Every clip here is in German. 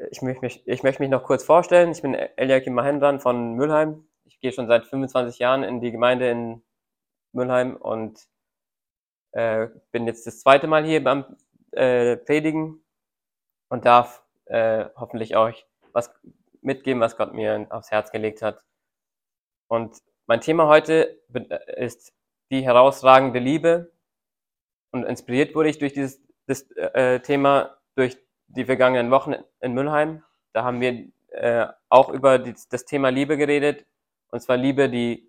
Ich möchte mich noch kurz vorstellen. Ich bin Eliakim Mahendran von Mülheim. Ich gehe schon seit 25 Jahren in die Gemeinde in Mülheim und bin jetzt das zweite Mal hier beim Predigen und darf hoffentlich euch was mitgeben, was Gott mir aufs Herz gelegt hat. Und mein Thema heute ist die herausragende Liebe. Und inspiriert wurde ich durch dieses Thema durch die vergangenen Wochen in Mülheim. Da haben wir auch über das Thema Liebe geredet. Und zwar Liebe, die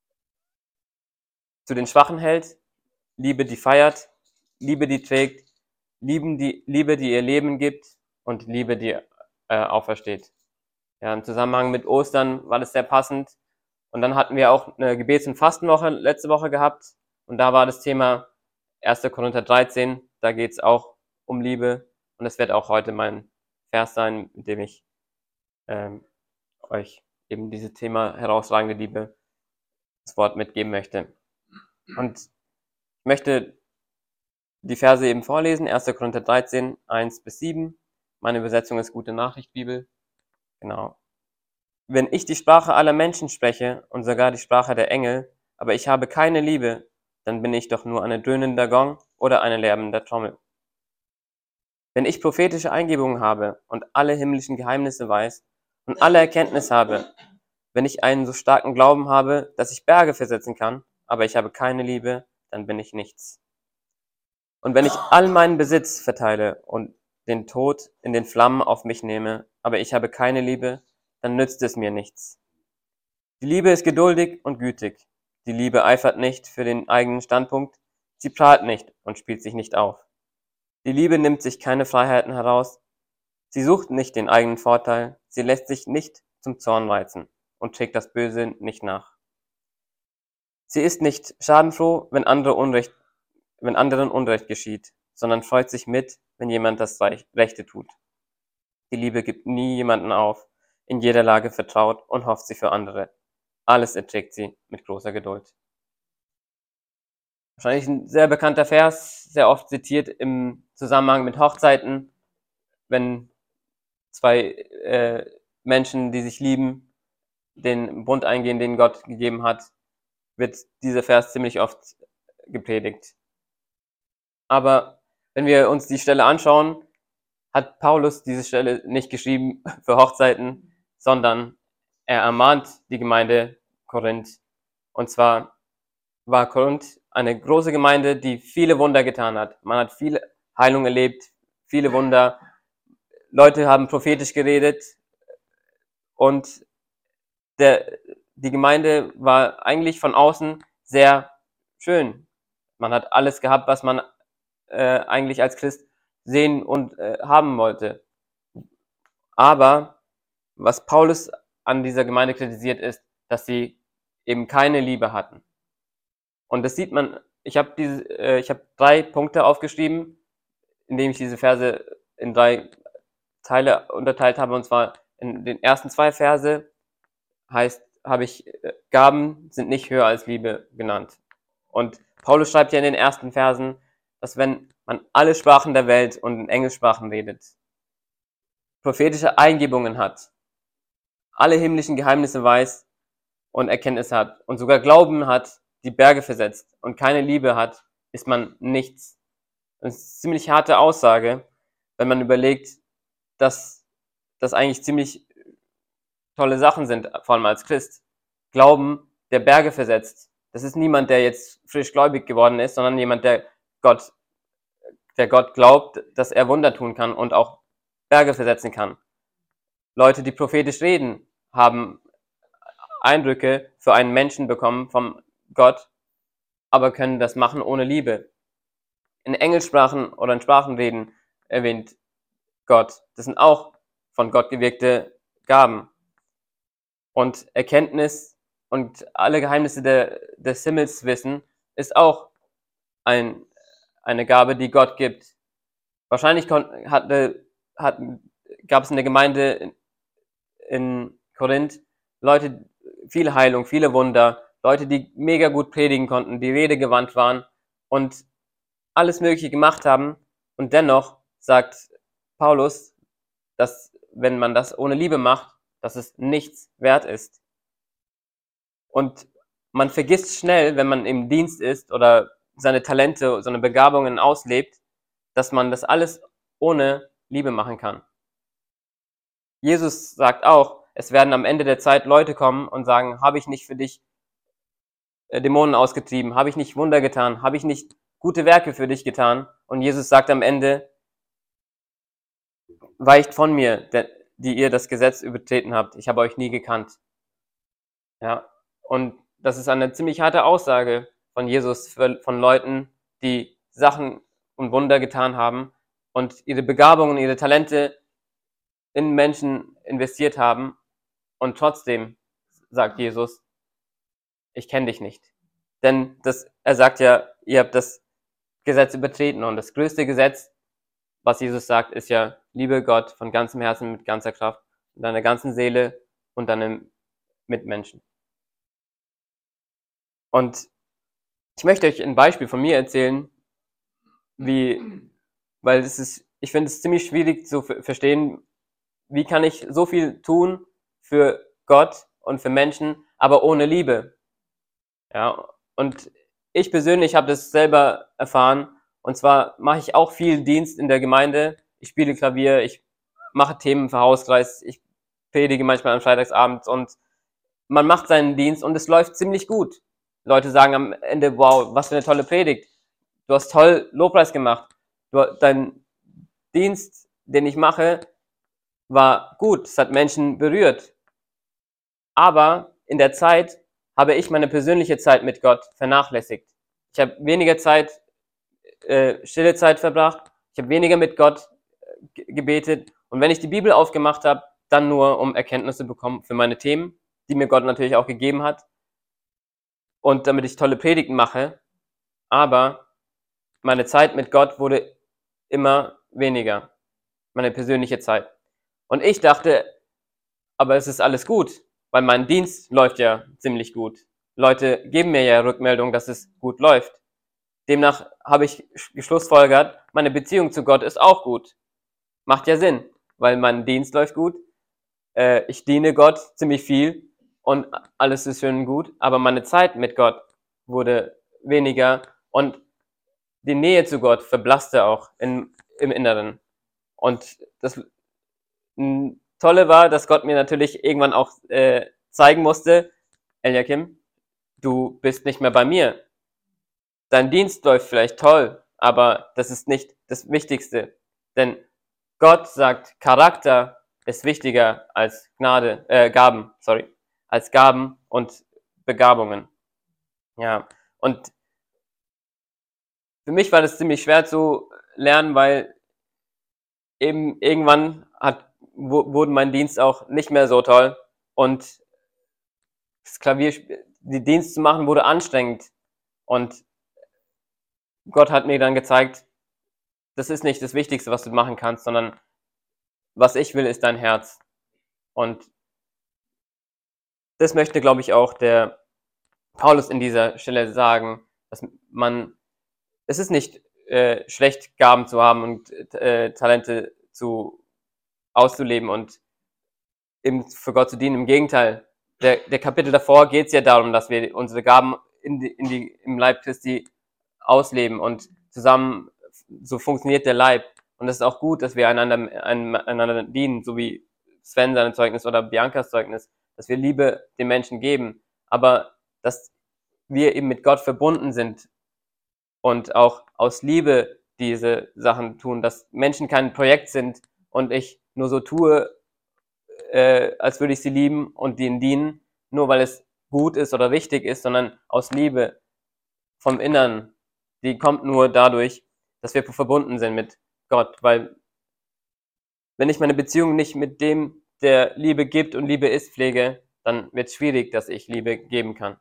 zu den Schwachen hält, Liebe, die feiert, Liebe, die trägt, Liebe, die ihr Leben gibt und Liebe, die aufersteht. Ja, im Zusammenhang mit Ostern war das sehr passend. Und dann hatten wir auch eine Gebets- und Fastenwoche letzte Woche gehabt. Und da war das Thema 1. Korinther 13. Da geht es auch um Liebe. Und das wird auch heute mein Vers sein, mit dem ich euch eben dieses Thema herausragende Liebe das Wort mitgeben möchte. Und ich möchte die Verse eben vorlesen. 1. Korinther 13, 1-7. Meine Übersetzung ist Gute Nachricht Bibel. Genau. Wenn ich die Sprache aller Menschen spreche und sogar die Sprache der Engel, aber ich habe keine Liebe, dann bin ich doch nur ein dröhnender Gong oder eine lärmende Trommel. Wenn ich prophetische Eingebungen habe und alle himmlischen Geheimnisse weiß und alle Erkenntnis habe, wenn ich einen so starken Glauben habe, dass ich Berge versetzen kann, aber ich habe keine Liebe, dann bin ich nichts. Und wenn ich all meinen Besitz verteile und den Tod in den Flammen auf mich nehme, aber ich habe keine Liebe, dann nützt es mir nichts. Die Liebe ist geduldig und gütig. Die Liebe eifert nicht für den eigenen Standpunkt. Sie prahlt nicht und spielt sich nicht auf. Die Liebe nimmt sich keine Freiheiten heraus. Sie sucht nicht den eigenen Vorteil. Sie lässt sich nicht zum Zorn reizen und trägt das Böse nicht nach. Sie ist nicht schadenfroh, wenn anderen Unrecht geschieht, sondern freut sich mit, wenn jemand das Rechte tut. Die Liebe gibt nie jemanden auf, in jeder Lage vertraut und hofft sie für andere. Alles erträgt sie mit großer Geduld. Wahrscheinlich ein sehr bekannter Vers, sehr oft zitiert im Zusammenhang mit Hochzeiten, wenn zwei Menschen, die sich lieben, den Bund eingehen, den Gott gegeben hat, wird dieser Vers ziemlich oft gepredigt. Aber wenn wir uns die Stelle anschauen, hat Paulus diese Stelle nicht geschrieben für Hochzeiten, sondern er ermahnt die Gemeinde Korinth. Und zwar war Korinth eine große Gemeinde, die viele Wunder getan hat. Man hat viele Heilungen erlebt, viele Wunder. Leute haben prophetisch geredet und die Gemeinde war eigentlich von außen sehr schön. Man hat alles gehabt, was man eigentlich als Christ sehen und haben wollte. Aber was Paulus an dieser Gemeinde kritisiert, ist, dass sie eben keine Liebe hatten. Und das sieht man, ich habe hab 3 Punkte aufgeschrieben, indem ich diese Verse in 3 Teile unterteilt habe. Und zwar in den ersten 2 Verse habe ich Gaben sind nicht höher als Liebe genannt. Und Paulus schreibt ja in den ersten Versen, dass wenn man alle Sprachen der Welt und in Engelssprachen redet, prophetische Eingebungen hat, alle himmlischen Geheimnisse weiß und Erkenntnis hat und sogar Glauben hat, die Berge versetzt und keine Liebe hat, ist man nichts. Das ist eine ziemlich harte Aussage, wenn man überlegt, dass das eigentlich ziemlich tolle Sachen sind, vor allem als Christ. Glauben, der Berge versetzt. Das ist niemand, der jetzt frisch gläubig geworden ist, sondern jemand, der Gott glaubt, dass er Wunder tun kann und auch Berge versetzen kann. Leute, die prophetisch reden, haben Eindrücke für einen Menschen bekommen vom Gott, aber können das machen ohne Liebe. In Engelsprachen oder in Sprachenreden erwähnt Gott. Das sind auch von Gott gewirkte Gaben. Und Erkenntnis und alle Geheimnisse des Himmels wissen, ist auch eine Gabe, die Gott gibt. Wahrscheinlich gab es in der Gemeinde in Korinth Leute, viel Heilung, viele Wunder, Leute, die mega gut predigen konnten, die redegewandt waren und alles Mögliche gemacht haben. Und dennoch sagt Paulus, dass wenn man das ohne Liebe macht, dass es nichts wert ist. Und man vergisst schnell, wenn man im Dienst ist oder seine Talente, seine Begabungen auslebt, dass man das alles ohne Liebe machen kann. Jesus sagt auch, es werden am Ende der Zeit Leute kommen und sagen, habe ich nicht für dich Dämonen ausgetrieben, habe ich nicht Wunder getan, habe ich nicht gute Werke für dich getan? Und Jesus sagt am Ende, weicht von mir, die ihr das Gesetz übertreten habt, ich habe euch nie gekannt. Ja, und das ist eine ziemlich harte Aussage von Jesus von Leuten, die Sachen und Wunder getan haben und ihre Begabungen, ihre Talente in Menschen investiert haben und trotzdem sagt Jesus, ich kenne dich nicht. Denn er sagt ja, ihr habt das Gesetz übertreten und das größte Gesetz, was Jesus sagt, ist ja, liebe Gott von ganzem Herzen, mit ganzer Kraft, mit deiner ganzen Seele und deinem Mitmenschen. Und ich möchte euch ein Beispiel von mir erzählen, weil ich finde es ziemlich schwierig zu verstehen, wie kann ich so viel tun für Gott und für Menschen, aber ohne Liebe. Ja, und ich persönlich habe das selber erfahren. Und zwar mache ich auch viel Dienst in der Gemeinde. Ich spiele Klavier, ich mache Themen für Hauskreis, ich predige manchmal am Freitagsabend und man macht seinen Dienst und es läuft ziemlich gut. Leute sagen am Ende, wow, was für eine tolle Predigt. Du hast toll Lobpreis gemacht. Dein Dienst, den ich mache, war gut. Es hat Menschen berührt. Aber in der Zeit habe ich meine persönliche Zeit mit Gott vernachlässigt. Ich habe weniger Zeit, stille Zeit verbracht. Ich habe weniger mit Gott gebetet. Und wenn ich die Bibel aufgemacht habe, dann nur, um Erkenntnisse zu bekommen für meine Themen, die mir Gott natürlich auch gegeben hat. Und damit ich tolle Predigten mache. Aber meine Zeit mit Gott wurde immer weniger. Meine persönliche Zeit. Und ich dachte, aber es ist alles gut, weil mein Dienst läuft ja ziemlich gut. Leute geben mir ja Rückmeldung, dass es gut läuft. Demnach habe ich geschlussfolgert, meine Beziehung zu Gott ist auch gut. Macht ja Sinn, weil mein Dienst läuft gut, ich diene Gott ziemlich viel und alles ist schön und gut, aber meine Zeit mit Gott wurde weniger und die Nähe zu Gott verblasste auch im Inneren. Und das Tolle war, dass Gott mir natürlich irgendwann auch zeigen musste, Eliakim, du bist nicht mehr bei mir. Dein Dienst läuft vielleicht toll, aber das ist nicht das Wichtigste. Denn Gott sagt, Charakter ist wichtiger als als Gaben und Begabungen. Ja, und für mich war das ziemlich schwer zu lernen, weil eben irgendwann wurde mein Dienst auch nicht mehr so toll und das die Dienst zu machen wurde anstrengend und Gott hat mir dann gezeigt, das ist nicht das Wichtigste, was du machen kannst, sondern was ich will, ist dein Herz. Und das möchte, glaube ich, auch der Paulus in dieser Stelle sagen, dass es ist nicht schlecht, Gaben zu haben und Talente auszuleben und eben für Gott zu dienen. Im Gegenteil, der Kapitel davor geht es ja darum, dass wir unsere Gaben im Leib Christi ausleben und zusammen, so funktioniert der Leib. Und es ist auch gut, dass wir einander dienen, so wie Sven sein Zeugnis oder Biancas Zeugnis, dass wir Liebe den Menschen geben, aber dass wir eben mit Gott verbunden sind und auch aus Liebe diese Sachen tun, dass Menschen kein Projekt sind und ich nur so tue, als würde ich sie lieben und ihnen dienen, nur weil es gut ist oder richtig ist, sondern aus Liebe vom Innern. Die kommt nur dadurch, dass wir verbunden sind mit Gott, weil wenn ich meine Beziehung nicht mit dem, der Liebe gibt und Liebe ist, pflege, dann wird es schwierig, dass ich Liebe geben kann.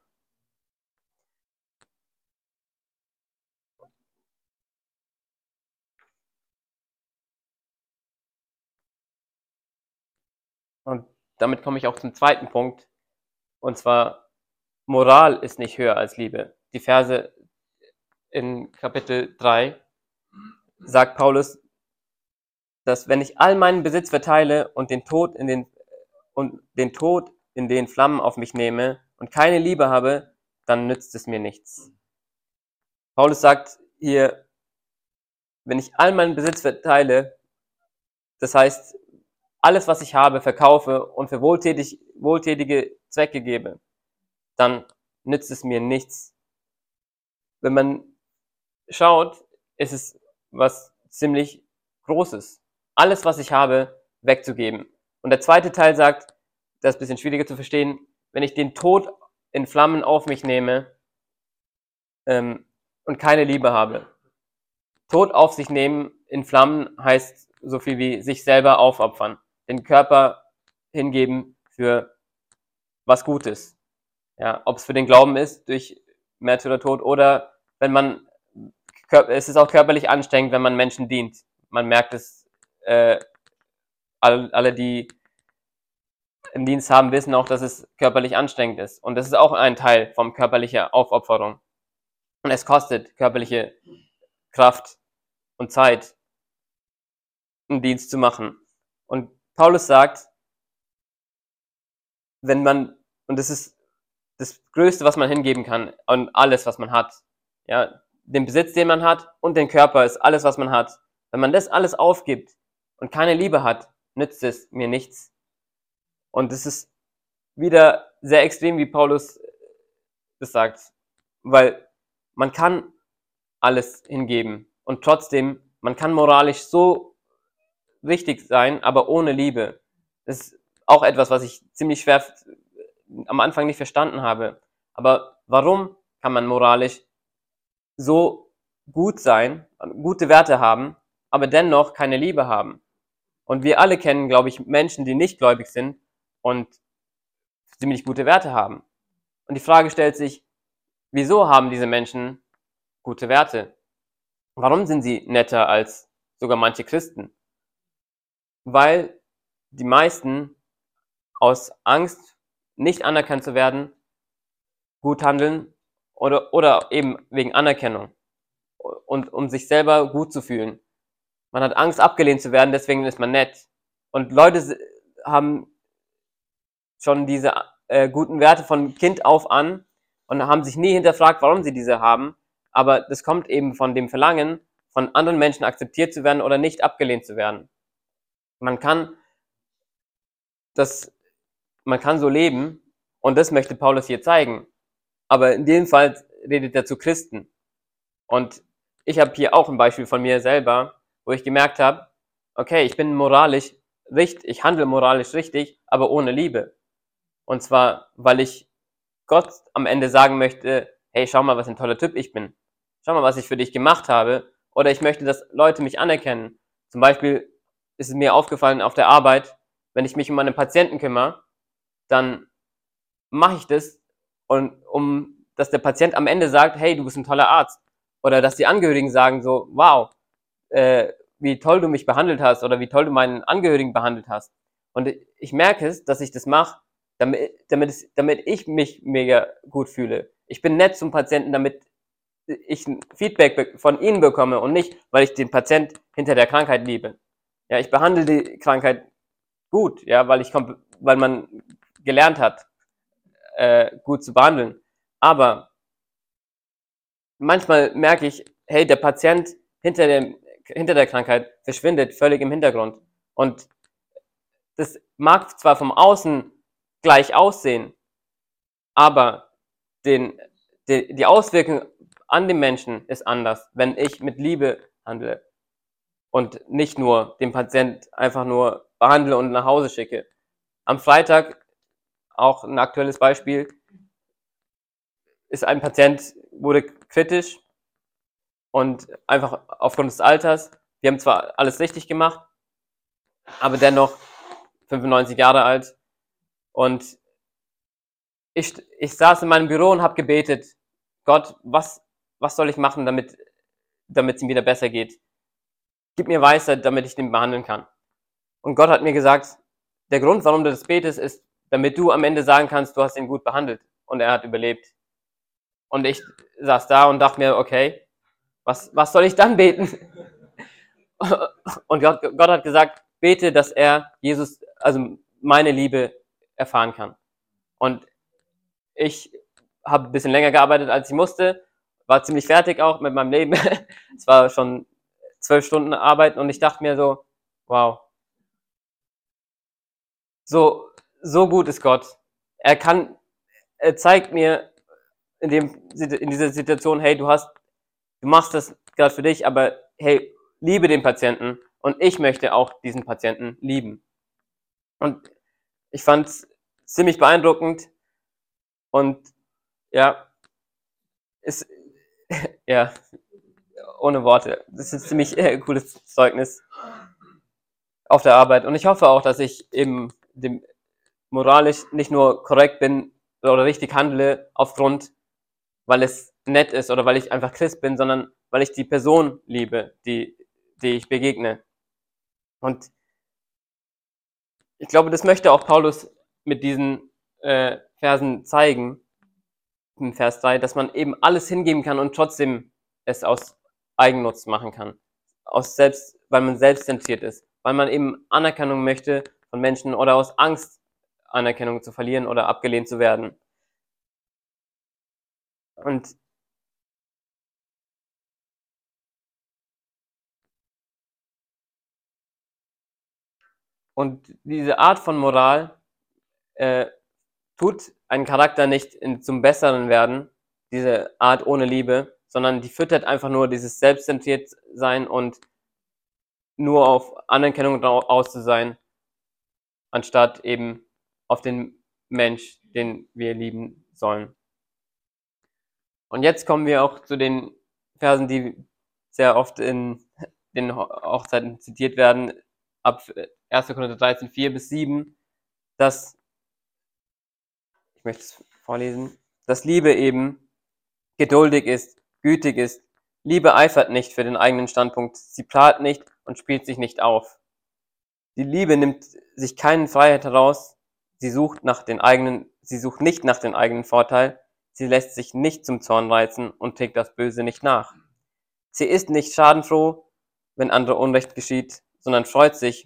Und damit komme ich auch zum zweiten Punkt, und zwar Moral ist nicht höher als Liebe. Die Verse in Kapitel 3 sagt Paulus, dass wenn ich all meinen Besitz verteile und den Tod in den Flammen auf mich nehme und keine Liebe habe, dann nützt es mir nichts. Paulus sagt hier, wenn ich all meinen Besitz verteile, das heißt, alles, was ich habe, verkaufe und für wohltätige Zwecke gebe, dann nützt es mir nichts. Wenn man schaut, ist es was ziemlich Großes. Alles, was ich habe, wegzugeben. Und der zweite Teil sagt, das ist ein bisschen schwieriger zu verstehen, wenn ich den Tod in Flammen auf mich nehme und keine Liebe habe. Tod auf sich nehmen in Flammen heißt so viel wie sich selber aufopfern, den Körper hingeben für was Gutes. Ja, ob es für den Glauben ist, durch Märtyrertod oder wenn man, es ist auch körperlich anstrengend, wenn man Menschen dient. Man merkt es, alle, die im Dienst haben, wissen auch, dass es körperlich anstrengend ist. Und das ist auch ein Teil von körperlicher Aufopferung. Und es kostet körperliche Kraft und Zeit, einen Dienst zu machen. Und Paulus sagt, wenn man, und das ist das Größte, was man hingeben kann, und alles, was man hat, ja, den Besitz, den man hat, und den Körper ist alles, was man hat. Wenn man das alles aufgibt und keine Liebe hat, nützt es mir nichts. Und es ist wieder sehr extrem, wie Paulus das sagt, weil man kann alles hingeben und trotzdem, man kann moralisch so richtig sein, aber ohne Liebe. Das ist auch etwas, was ich ziemlich schwer am Anfang nicht verstanden habe. Aber warum kann man moralisch so gut sein, gute Werte haben, aber dennoch keine Liebe haben? Und wir alle kennen, glaube ich, Menschen, die nicht gläubig sind und ziemlich gute Werte haben. Und die Frage stellt sich, wieso haben diese Menschen gute Werte? Warum sind sie netter als sogar manche Christen? Weil die meisten aus Angst, nicht anerkannt zu werden, gut handeln oder eben wegen Anerkennung und um sich selber gut zu fühlen. Man hat Angst, abgelehnt zu werden, deswegen ist man nett. Und Leute haben schon diese guten Werte von Kind auf an und haben sich nie hinterfragt, warum sie diese haben. Aber das kommt eben von dem Verlangen, von anderen Menschen akzeptiert zu werden oder nicht abgelehnt zu werden. Man kann so leben und das möchte Paulus hier zeigen. Aber in dem Fall redet er zu Christen. Und ich habe hier auch ein Beispiel von mir selber, wo ich gemerkt habe, okay, ich bin moralisch richtig, ich handle moralisch richtig, aber ohne Liebe. Und zwar, weil ich Gott am Ende sagen möchte, hey, schau mal, was ein toller Typ ich bin. Schau mal, was ich für dich gemacht habe. Oder ich möchte, dass Leute mich anerkennen. Zum Beispiel ist es mir aufgefallen auf der Arbeit, wenn ich mich um einen Patienten kümmere, dann mache ich das, und dass der Patient am Ende sagt, hey, du bist ein toller Arzt. Oder dass die Angehörigen sagen so, wow, wie toll du mich behandelt hast oder wie toll du meinen Angehörigen behandelt hast. Und ich merke es, dass ich das mache, damit ich mich mega gut fühle. Ich bin nett zum Patienten, damit ich ein Feedback von ihnen bekomme und nicht, weil ich den Patient hinter der Krankheit liebe. Ja, ich behandle die Krankheit gut, ja, weil man gelernt hat, gut zu behandeln. Aber manchmal merke ich, hey, der Patient hinter der Krankheit verschwindet völlig im Hintergrund. Und das mag zwar vom Außen gleich aussehen, aber die Auswirkung an den Menschen ist anders, wenn ich mit Liebe handle und nicht nur den Patient einfach nur behandle und nach Hause schicke. Am Freitag, auch ein aktuelles Beispiel, ist ein Patient, wurde kritisch und einfach aufgrund des Alters. Wir haben zwar alles richtig gemacht, aber dennoch 95 Jahre alt. Und ich saß in meinem Büro und habe gebetet, Gott, was soll ich machen, damit es ihm wieder besser geht? Gib mir Weisheit, damit ich den behandeln kann. Und Gott hat mir gesagt, der Grund, warum du das betest, ist, damit du am Ende sagen kannst, du hast ihn gut behandelt und er hat überlebt. Und ich saß da und dachte mir, okay, was soll ich dann beten? Und Gott hat gesagt, bete, dass er Jesus, also meine Liebe erfahren kann. Und ich habe ein bisschen länger gearbeitet, als ich musste, war ziemlich fertig auch mit meinem Leben. Es war schon 12 Stunden Arbeit und ich dachte mir so, wow, so gut ist Gott. Er zeigt mir in dieser Situation, hey, du machst das gerade für dich, aber hey, liebe den Patienten und ich möchte auch diesen Patienten lieben. Und ich fand es ziemlich beeindruckend und ja, ist, ja, ohne Worte. Das ist ein ziemlich cooles Zeugnis auf der Arbeit. Und ich hoffe auch, dass ich eben moralisch nicht nur korrekt bin oder richtig handle weil es nett ist oder weil ich einfach Christ bin, sondern weil ich die Person liebe, die ich begegne. Und ich glaube, das möchte auch Paulus mit diesen Versen zeigen, in Vers 3, dass man eben alles hingeben kann und trotzdem es aus Eigennutz machen kann. Weil man selbstzentriert ist, weil man eben Anerkennung möchte von Menschen oder aus Angst, Anerkennung zu verlieren oder abgelehnt zu werden. Und diese Art von Moral äh, tut einen Charakter nicht zum Besseren werden, diese Art ohne Liebe, sondern die füttert einfach nur dieses selbstzentriert sein und nur auf Anerkennung aus zu sein, anstatt eben auf den Mensch, den wir lieben sollen. Und jetzt kommen wir auch zu den Versen, die sehr oft in den Hochzeiten zitiert werden, ab 1. Korinther 13, 4-7, ich möchte es vorlesen, dass Liebe eben geduldig ist, gütig ist. Liebe eifert nicht für den eigenen Standpunkt, sie prahlt nicht und spielt sich nicht auf. Die Liebe nimmt sich keinen Freiheit heraus, sie sucht nicht nach dem eigenen Vorteil, sie lässt sich nicht zum Zorn reizen und trägt das Böse nicht nach. Sie ist nicht schadenfroh, wenn andere Unrecht geschieht, sondern freut sich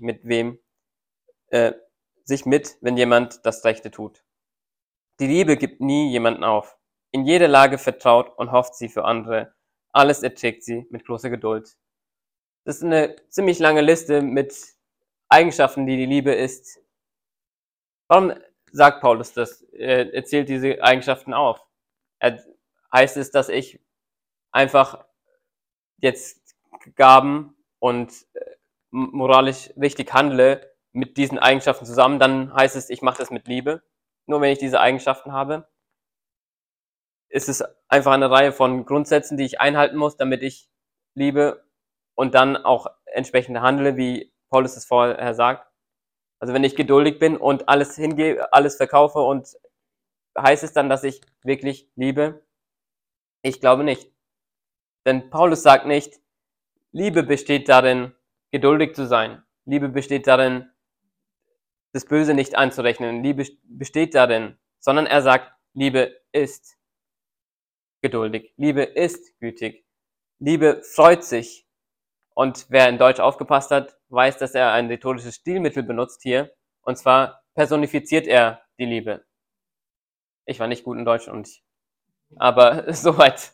wenn jemand das Rechte tut. Die Liebe gibt nie jemanden auf. In jeder Lage vertraut und hofft sie für andere. Alles erträgt sie mit großer Geduld. Das ist eine ziemlich lange Liste mit Eigenschaften, die Liebe ist. Warum sagt Paulus das? Er zählt diese Eigenschaften auf. Heißt es, dass ich einfach jetzt Gaben und moralisch richtig handle mit diesen Eigenschaften zusammen, dann heißt es, ich mache das mit Liebe. Nur wenn ich diese Eigenschaften habe, ist es einfach eine Reihe von Grundsätzen, die ich einhalten muss, damit ich liebe und dann auch entsprechend handle, wie Paulus es vorher sagt. Also wenn ich geduldig bin und alles hingebe, alles verkaufe, und heißt es dann, dass ich wirklich liebe? Ich glaube nicht. Denn Paulus sagt nicht, Liebe besteht darin, geduldig zu sein. Liebe besteht darin, das Böse nicht anzurechnen. Liebe besteht darin, sondern er sagt, Liebe ist geduldig. Liebe ist gütig. Liebe freut sich. Und wer in Deutsch aufgepasst hat, weiß, dass er ein rhetorisches Stilmittel benutzt hier. Und zwar personifiziert er die Liebe. Ich war nicht gut in Deutsch, aber soweit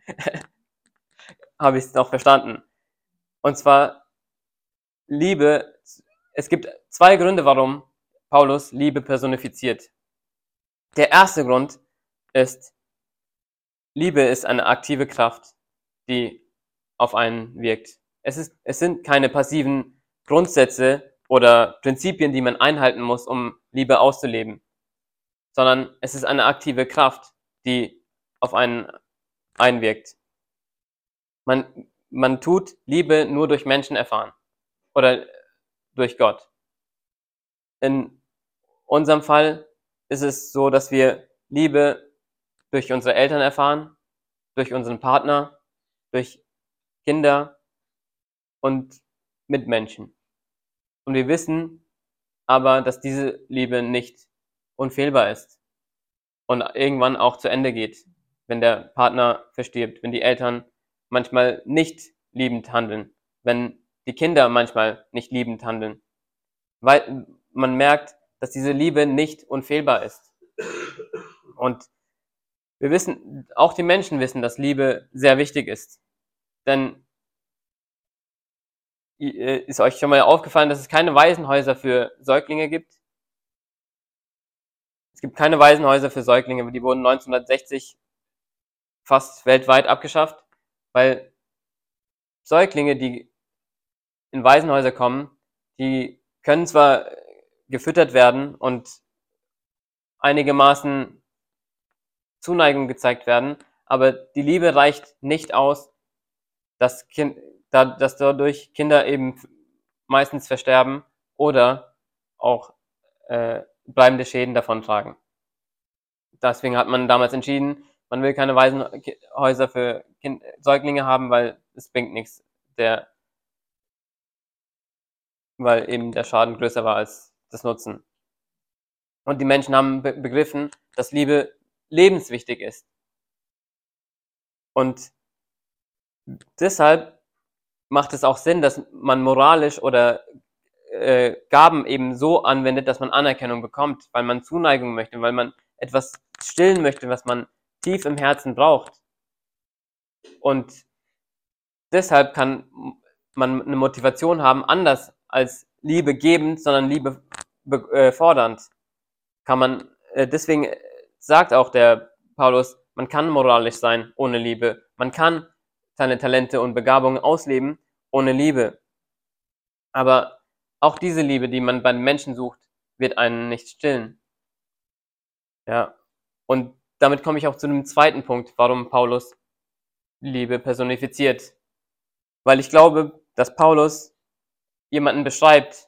habe ich es noch verstanden. Und zwar Liebe, es gibt zwei Gründe, warum Paulus Liebe personifiziert. Der erste Grund ist, Liebe ist eine aktive Kraft, die auf einen wirkt. Es sind keine passiven Grundsätze oder Prinzipien, die man einhalten muss, um Liebe auszuleben, sondern es ist eine aktive Kraft, die auf einen einwirkt. Man tut Liebe nur durch Menschen erfahren oder durch Gott. In unserem Fall ist es so, dass wir Liebe durch unsere Eltern erfahren, durch unseren Partner, durch Kinder und Mitmenschen. Und wir wissen aber, dass diese Liebe nicht unfehlbar ist und irgendwann auch zu Ende geht, wenn der Partner verstirbt, wenn die Eltern manchmal nicht liebend handeln, wenn die Kinder manchmal nicht liebend handeln, weil man merkt, dass diese Liebe nicht unfehlbar ist. Und wir wissen, auch die Menschen wissen, dass Liebe sehr wichtig ist. Denn ist euch schon mal aufgefallen, dass es keine Waisenhäuser für Säuglinge gibt? Es gibt keine Waisenhäuser für Säuglinge, die wurden 1960 fast weltweit abgeschafft, weil Säuglinge, die in Waisenhäuser kommen, die können zwar gefüttert werden und einigermaßen Zuneigung gezeigt werden, aber die Liebe reicht nicht aus, dass dadurch Kinder eben meistens versterben oder auch bleibende Schäden davontragen. Deswegen hat man damals entschieden, man will keine Waisenhäuser für Säuglinge haben, weil es bringt nichts, weil eben der Schaden größer war als das Nutzen. Und die Menschen haben begriffen, dass Liebe lebenswichtig ist. Und deshalb macht es auch Sinn, dass man moralisch oder Gaben eben so anwendet, dass man Anerkennung bekommt, weil man Zuneigung möchte, weil man etwas stillen möchte, was man tief im Herzen braucht. Und deshalb kann man eine Motivation haben, anders als Liebe gebend, sondern Liebe fordernd. Deswegen sagt auch der Paulus, man kann moralisch sein ohne Liebe. Man kann seine Talente und Begabungen ausleben ohne Liebe. Aber auch diese Liebe, die man bei den Menschen sucht, wird einen nicht stillen. Ja. Und damit komme ich auch zu dem zweiten Punkt, warum Paulus Liebe personifiziert. Weil ich glaube, dass Paulus jemanden beschreibt,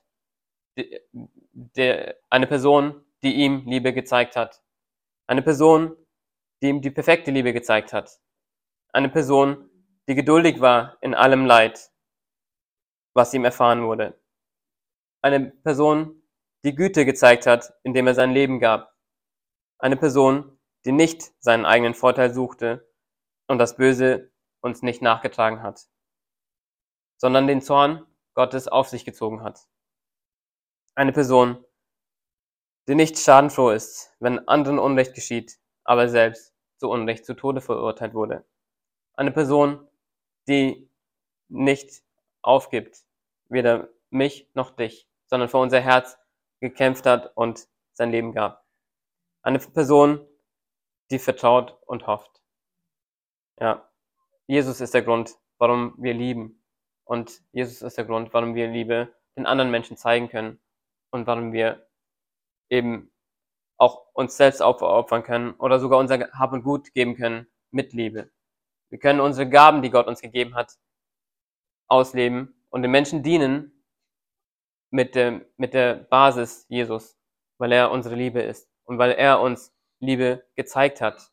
eine Person, die ihm Liebe gezeigt hat. Eine Person, die ihm die perfekte Liebe gezeigt hat. Eine Person, die geduldig war in allem Leid, was ihm erfahren wurde. Eine Person, die Güte gezeigt hat, indem er sein Leben gab. Eine Person, die nicht seinen eigenen Vorteil suchte und das Böse uns nicht nachgetragen hat, sondern den Zorn Gottes auf sich gezogen hat. Eine Person, die nicht schadenfroh ist, wenn anderen Unrecht geschieht, aber selbst zu Unrecht zu Tode verurteilt wurde. Eine Person, die nicht aufgibt, weder mich noch dich, sondern für unser Herz gekämpft hat und sein Leben gab. Eine Person, die vertraut und hofft. Ja, Jesus ist der Grund, warum wir lieben. Und Jesus ist der Grund, warum wir Liebe den anderen Menschen zeigen können und warum wir eben auch uns selbst aufopfern können oder sogar unser Hab und Gut geben können mit Liebe. Wir können unsere Gaben, die Gott uns gegeben hat, ausleben und den Menschen dienen mit der Basis Jesus, weil er unsere Liebe ist und weil er uns Liebe gezeigt hat.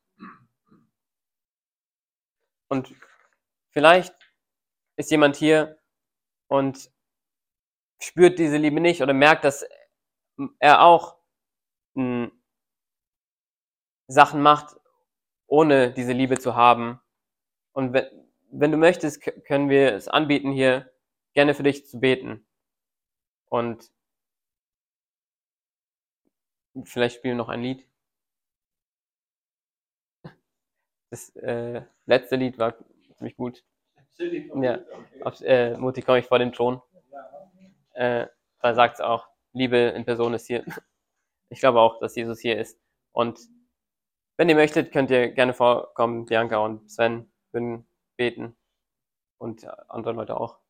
Und vielleicht ist jemand hier und spürt diese Liebe nicht oder merkt, dass er auch Sachen macht, ohne diese Liebe zu haben. Und wenn du möchtest, können wir es anbieten, hier gerne für dich zu beten. Und vielleicht spielen wir noch ein Lied. Das letzte Lied war ziemlich gut. Ja, mutig komme ich vor den Thron. Da sagt es auch, Liebe in Person ist hier. Ich glaube auch, dass Jesus hier ist. Und wenn ihr möchtet, könnt ihr gerne vorkommen. Bianca und Sven würden beten und andere Leute auch.